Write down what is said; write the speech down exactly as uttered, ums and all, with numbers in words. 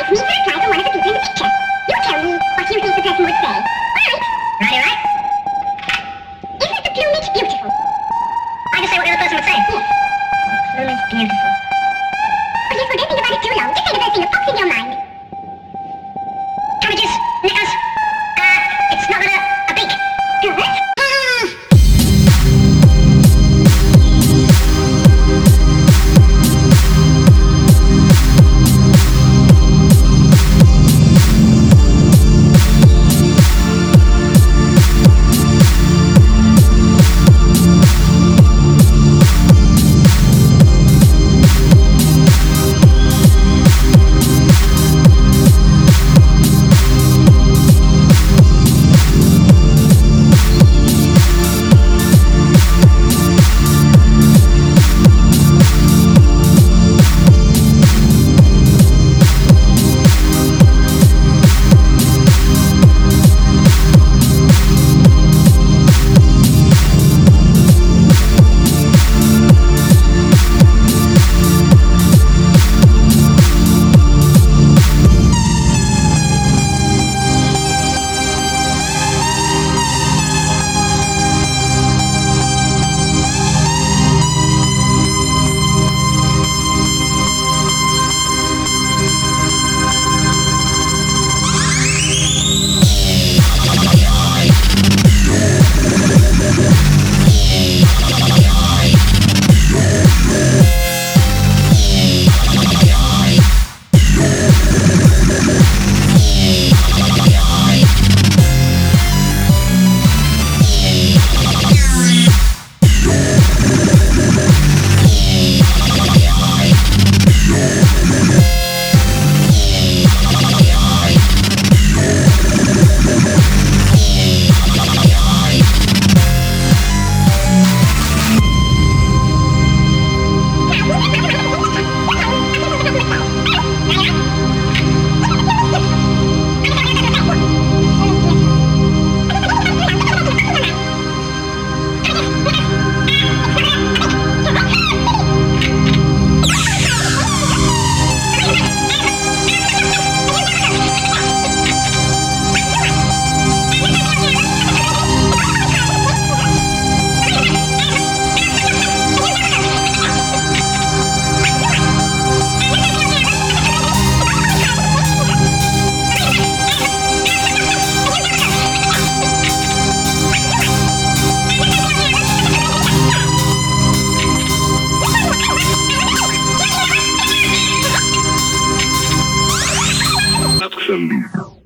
ask me to reply for one of the people in the picture. You tell me what you think the person would say. Right? Righty, right? Isn't the plumage beautiful? I just say what the other person would say. Yes. Plumage beautiful. But if we don't think about it too long, just say the first thing that pops in your mind. Cabbages, knickers. Uh, it's not got a, a beak. Good. Absolute.